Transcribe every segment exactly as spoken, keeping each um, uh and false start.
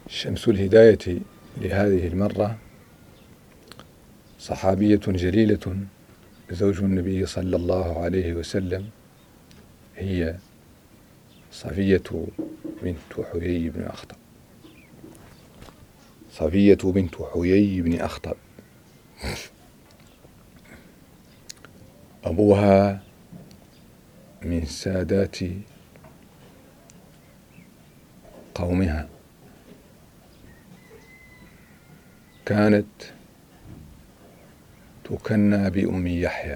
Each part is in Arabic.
شمس الهداية لهذه المرة صحابية جليلة زوج النبي صلى الله عليه وسلم، هي صفية بنت حيي بن أخطب. صفية بنت حيي بن أخطب أبوها من سادات قومها، كانت تكنى بأم يحيى،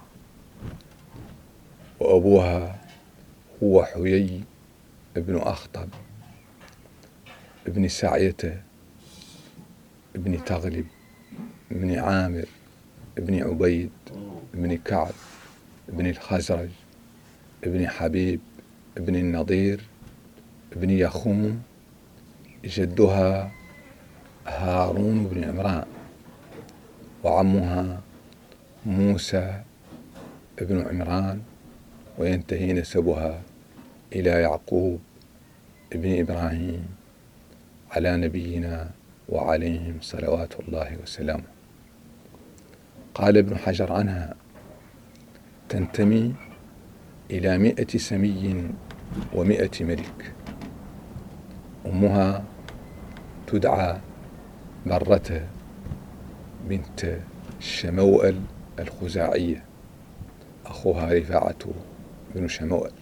وأبوها هو حيي بن أخطب ابن سعية ابن تغلب ابن عامر ابن عبيد ابن كعب ابن الخزرج ابن حبيب ابن النضير ابن يخوم، جدها هارون بن عمران، وعمها موسى ابن عمران، وينتهي نسبها إلى يعقوب ابن إبراهيم على نبينا وعليهم صلوات الله وسلامه. قال ابن حجر عنها: تنتمي إلى مئة سمي ومئة ملك. أمها تدعى مرة بنت شموئل الخزاعية، أخوها رفاعة بن شموئل.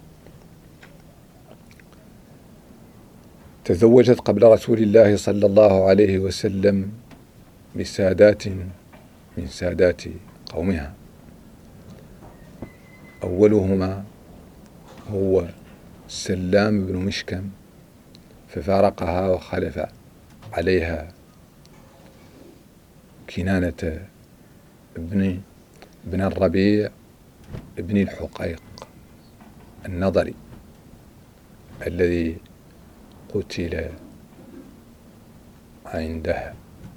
تزوجت قبل رسول الله صلى الله عليه وسلم بسادات من سادات قومها، أولهما هو سلام بن مشكم، ففارقها وخلف عليها كنانة ابن ابن الربيع ابن الحقيق النضري الذي قتل عندها.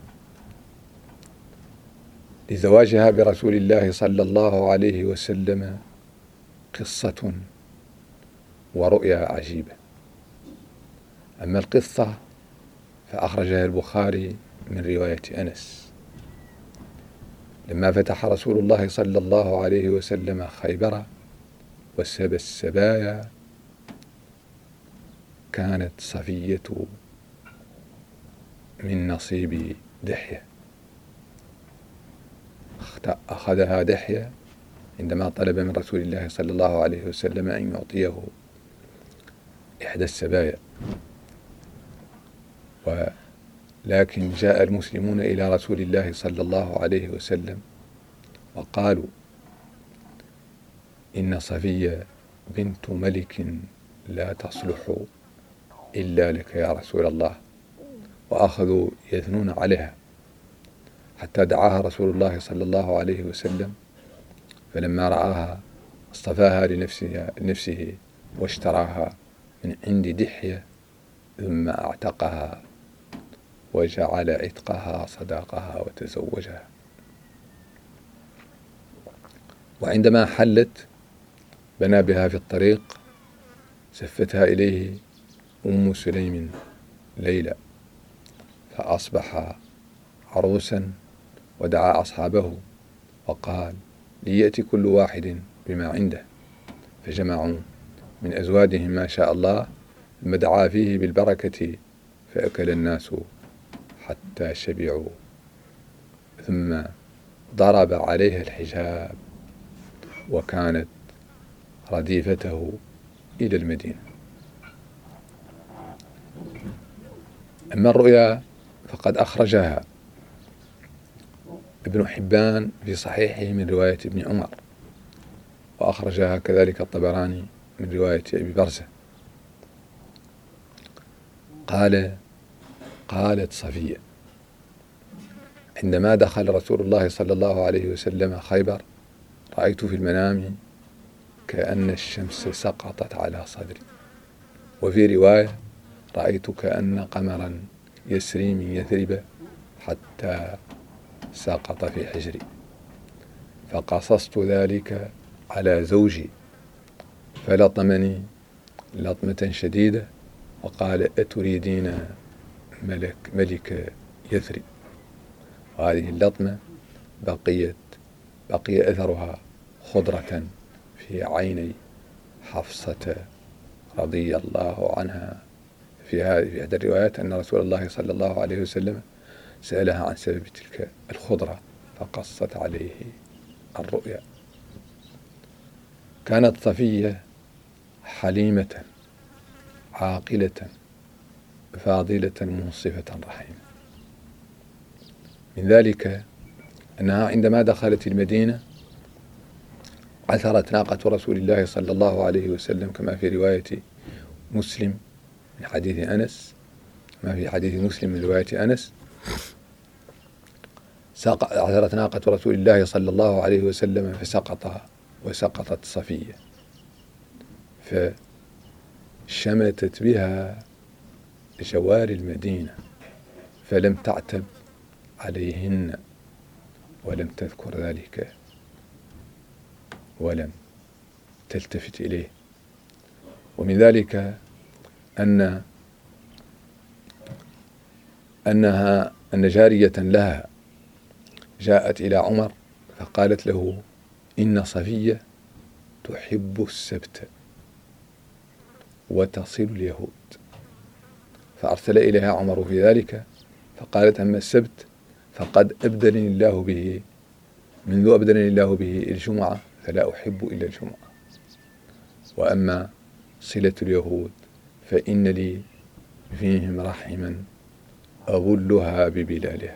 لزواجها برسول الله صلى الله عليه وسلم قصة ورؤيا عجيبة. أما القصة فأخرجها البخاري من رواية أنس: لما فتح رسول الله صلى الله عليه وسلم خيبر وسبى السبايا، كانت صفية من نصيب دحية. أخذها دحية عندما طلب من رسول الله صلى الله عليه وسلم أن يعطيه إحدى السبايا، ولكن جاء المسلمون إلى رسول الله صلى الله عليه وسلم وقالوا: إن صفية بنت ملك لا تصلح إلا لك يا رسول الله، وأخذوا يثنون عليها حتى دعاها رسول الله صلى الله عليه وسلم، فلما رآها اصطفاها لنفسه, لنفسه واشتراها من عند دحية، ثم اعتقها وجعل عتقها صداقها وتزوجها. وعندما حلت بنى بها في الطريق، زفتها إليه أم سليم ليلى، فأصبح عروسا ودعا أصحابه وقال: ليأتي كل واحد بما عنده، فجمعوا من أزوادهم ما شاء الله، ثم دعا فيه بالبركة فأكل الناس حتى شبعوا، ثم ضرب عليها الحجاب وكانت رديفته إلى المدينة. أما الرؤيا فقد أخرجها ابن حبان في صحيحه من رواية ابن عمر، وأخرجها كذلك الطبراني من رواية أبي برزة. قال قالت صفية: عندما دخل رسول الله صلى الله عليه وسلم خيبر، رأيت في المنام كأن الشمس سقطت على صدري، وفي رواية: رأيت كأن قمرا يسري من يثرب حتى سقط في حجري، فقصصت ذلك على زوجي فلطمني لطمة شديدة وقال: أتريدين ملك ملك يثرب. وهذه اللطمة بقيت بقي أثرها خضرة في عيني حفصة رضي الله عنها. في هذه في إحدى الروايات أن رسول الله صلى الله عليه وسلم سألها عن سبب تلك الخضرة فقصت عليه الرؤيا. كانت صفية حليمة عاقلة فاضلة منصفة رحيمة. من ذلك أنها عندما دخلت المدينة عثرت ناقة رسول الله صلى الله عليه وسلم كما في رواية مسلم من حديث أنس ما في حديث مسلم من رواية أنس عثرت ناقة رسول الله صلى الله عليه وسلم فسقط وسقطت صفية فشمتت بها جواري المدينة فلم تعتب عليهن ولم تذكر ذلك ولم تلتفت إليه. ومن ذلك أن أنها أن جارية لها جاءت إلى عمر فقالت له إن صفية تحب السبت وتصل اليهود، فأرسل إليها عمر في ذلك فقالت أما السبت فقد أبدلني الله به منذ أبدلني الله به الجمعة فلا أحب إلا الجمعة، وأما صلة اليهود فإن لي فيهم رحما أظلها ببلالها.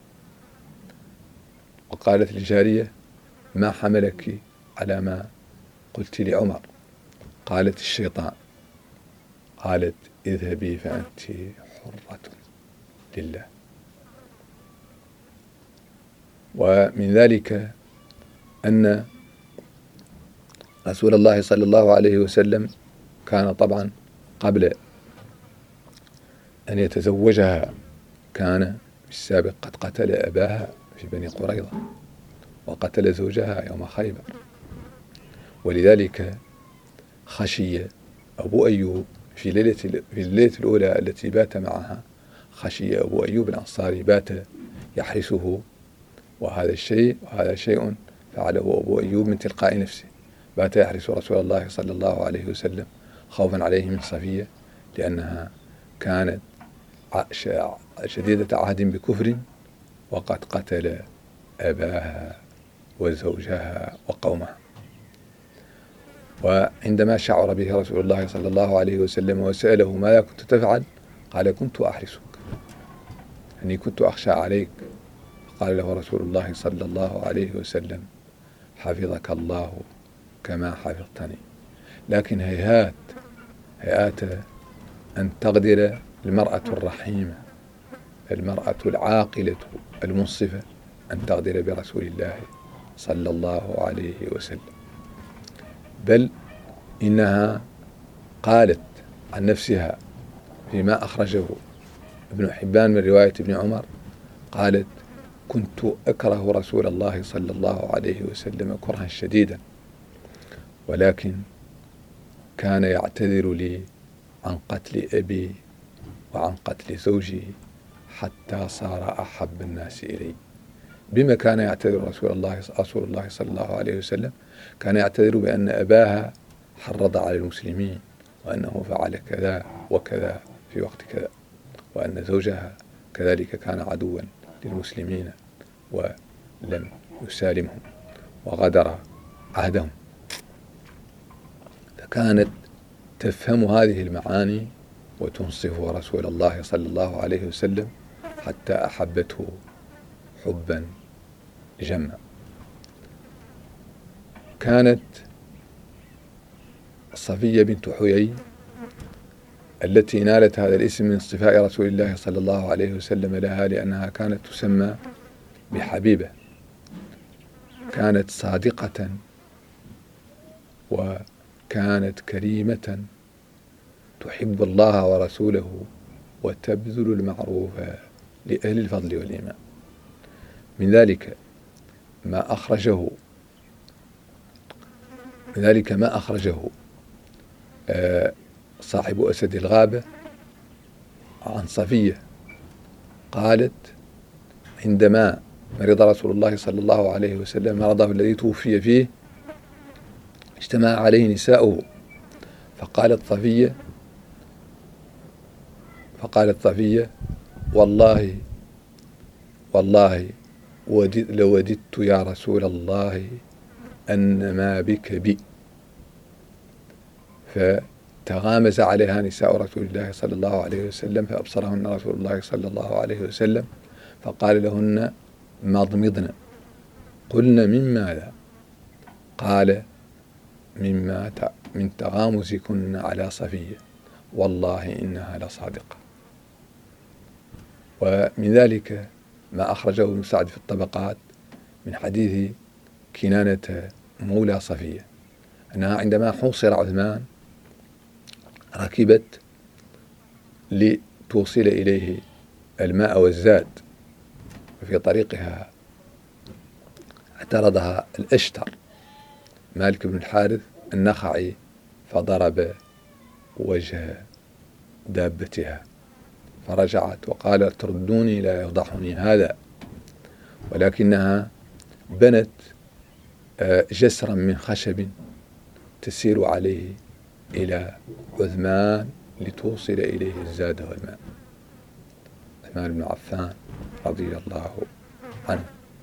وقالت للجارية ما حملك على ما قلت لعمر؟ قالت الشيطان. قالت اذهبي فأنت حرة لله. ومن ذلك أن رسول الله صلى الله عليه وسلم كان طبعا قبل أن يتزوجها كان في السابق قد قتل أباها في بني قريظة وقتل زوجها يوم خيبر، ولذلك خشي أبو أيوب في ليلة في الليلة الأولى التي بات معها خشي أبو أيوب الأنصاري بات يحرسه، وهذا الشيء وهذا شيء فعله أبو أيوب من تلقاء نفسه، بات يحرس رسول الله صلى الله عليه وسلم خوفا عليه من صفية لأنها كانت شديدة عهد بكفر وقد قتل أباها وزوجها وقومها. وعندما شعر به رسول الله صلى الله عليه وسلم وسأله ماذا كنت تفعل؟ قال كنت أحرسك، أني كنت أخشى عليك. قال له رسول الله صلى الله عليه وسلم حفظك الله كما حفظتني، لكن هيهات هيهات أن تقدر المرأة الرحيمة المرأة العاقلة المنصفة أن تقدر برسول الله صلى الله عليه وسلم، بل إنها قالت عن نفسها فيما أخرجه ابن حبان من رواية ابن عمر قالت كنت أكره رسول الله صلى الله عليه وسلم كرها شديدا، ولكن كان يعتذر لي عن قتل أبي وعن قتل زوجي حتى صار أحب الناس إلي. بما كان يعتذر رسول الله رسول الله صلى الله عليه وسلم؟ كان يعتذر بأن أباها حرض على المسلمين وأنه فعل كذا وكذا في وقت كذا، وأن زوجها كذلك كان عدوا للمسلمين ولم يسالمهم وغدر عهدهم. فكانت تفهم هذه المعاني وتنصف رسول الله صلى الله عليه وسلم حتى أحبته حبا جما. كانت صفية بنت حيي التي نالت هذا الاسم من اصطفاء رسول الله صلى الله عليه وسلم لها لأنها كانت تسمى بحبيبة، كانت صادقة وكانت كريمة تحب الله ورسوله وتبذل المعروف لأهل الفضل والإيمان. من ذلك ما أخرجه من ذلك ما أخرجه صاحب أسد الغابة عن صفية قالت: عندما مرض رسول الله صلى الله عليه وسلم مرضه الذي توفي فيه اجتمع عليه نساؤه، فقالت صفية فقالت صفية: والله والله لوددت يا رسول الله أن ما بك بي. فتغامز عليها نساء رسول الله صلى الله عليه وسلم فأبصرهن رسول الله صلى الله عليه وسلم فقال لهن: مضمضن. قلنا: من ماذا؟ قال: مما من تغامزكن على صفية، والله إنها لصادقة. ومن ذلك ما أخرجه ابن سعد في الطبقات من حديث كنانة مولى صفية أنها عندما حوصر عثمان ركبت لتوصل إليه الماء والزاد، وفي طريقها اعترضها الأشتر مالك بن الحارث النخعي فضرب وجه دابتها، فرجعت وقالت: تردوني لا يفضحني هذا. ولكنها بنت جسرا من خشب تسير عليه إلى عثمان لتوصل إليه الزاد والماء. عثمان بن عفان رضي الله عنه.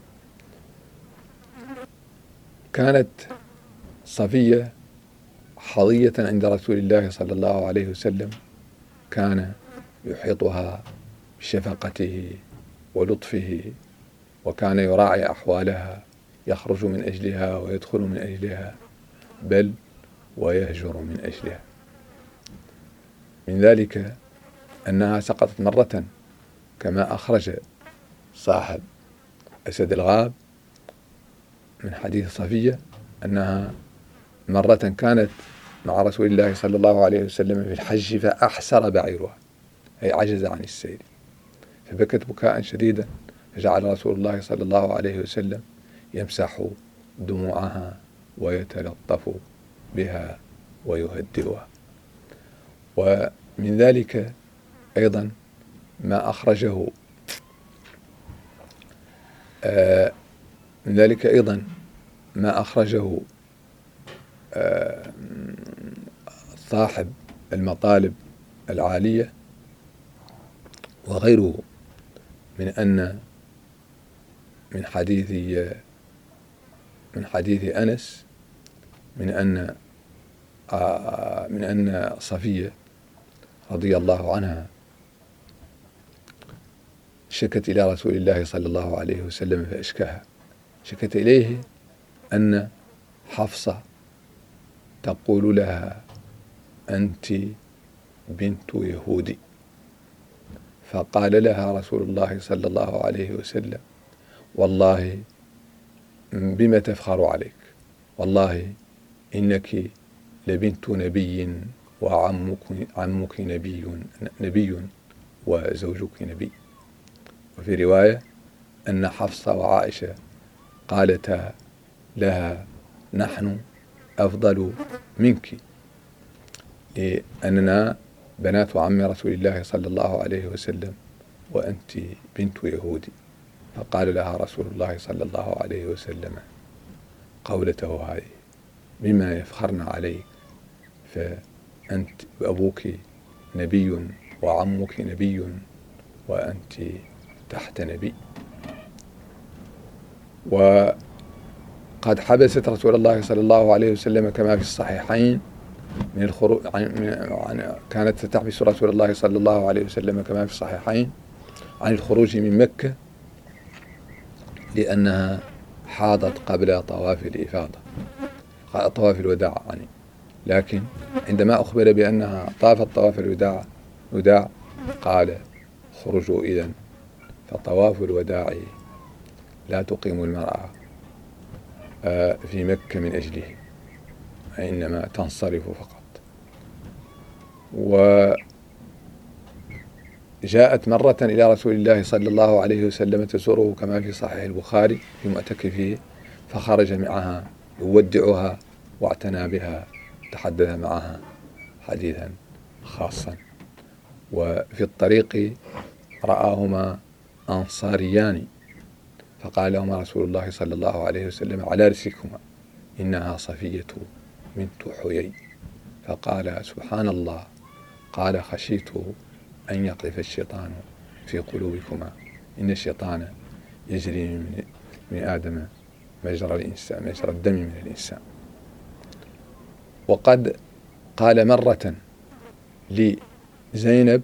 كانت صفية حظية عند رسول الله صلى الله عليه وسلم، كان يحيطها بشفقته ولطفه، وكان يراعي أحوالها، يخرج من أجلها ويدخل من أجلها، بل ويهجر من أجلها. من ذلك أنها سقطت مرة كما أخرج صاحب أسد الغاب من حديث صفية أنها مرة كانت مع رسول الله صلى الله عليه وسلم في الحج فأحسر بعيرها، أي عجز عن السير، فبكت بكاء شديدا، فجعل رسول الله صلى الله عليه وسلم يمسح دموعها ويتلطف بها ويهدئها. ومن ذلك أيضا ما أخرجه آه من ذلك أيضا ما أخرجه آه صاحب المطالب العالية وغيره من أن من حديث من حديث أنس من أن آه من أن صفية رضي الله عنها شكت إلى رسول الله صلى الله عليه وسلم فأشكاها. شكت إليه أن حفصة تقول لها: أنت بنت يهودي. فقال لها رسول الله صلى الله عليه وسلم: والله بما تفخر عليك، والله إنك لبنت نبي وعمك عمك نبي نبي وزوجك نبي. وفي رواية أن حفصة وعائشة قالتا لها: نحن أفضل منك، لأننا بنات عم رسول الله صلى الله عليه وسلم وأنت بنت يهودي. فقال لها رسول الله صلى الله عليه وسلم قولته هذه: بما يفخرن عليك، فأنت أبوك نبي وعمك نبي وأنت تحت نبي. وقد حبست رسول الله صلى الله عليه وسلم كما في الصحيحين من الخروج عن كانت تحبس رسول الله صلى الله عليه وسلم كما في الصحيحين عن الخروج من مكة لأنها حاضت قبل طواف الإفاضة، طواف الوداع يعني. لكن عندما أخبر بأنها طافت طواف الوداع وداع قال: خرجوا إذن، فطواف الوداع لا تقيم المرأة في مكة من أجله، إنما تنصرف فقط. وجاءت مرة إلى رسول الله صلى الله عليه وسلم تزوره كما في صحيح البخاري في معتكفه، فخرج معها يودعها واعتنى بها، تحدث معها حديثا خاصا. وفي الطريق رآهما أنصاريان، فقال لهما رسول الله صلى الله عليه وسلم: على رسلكما إنها صفية بنت حيي. فقال: سبحان الله. قال: خشيت أن يقذف الشيطان في قلوبكما، إن الشيطان يجري من, من آدم مجرى الإنسان مجرى الدم من الإنسان. وقد قال مرة لزينب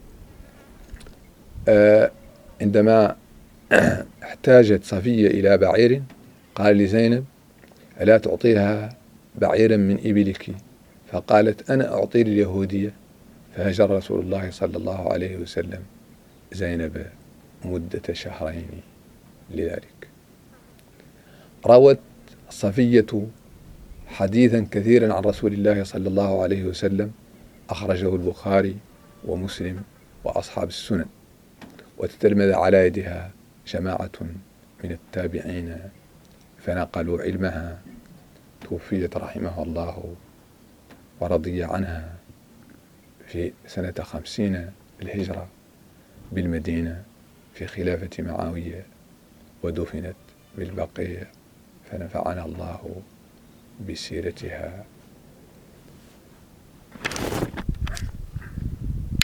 آه عندما احتاجت صفية إلى بعير، قال لزينب: ألا تعطيها بعيرا من إبلك؟ فقالت: أنا أعطي اليهودية. فهجر رسول الله صلى الله عليه وسلم زينب مدة شهرين لذلك. روت صفية حديثا كثيرا عن رسول الله صلى الله عليه وسلم، أخرجه البخاري ومسلم وأصحاب السنن، وتتلمذ على يدها جماعة من التابعين فنقلوا علمها. توفيت رحمه الله ورضي عنها في سنة خمسين الهجرة بالمدينة في خلافة معاوية، ودفنت بالبقيع، فنفعنا الله بسيرتها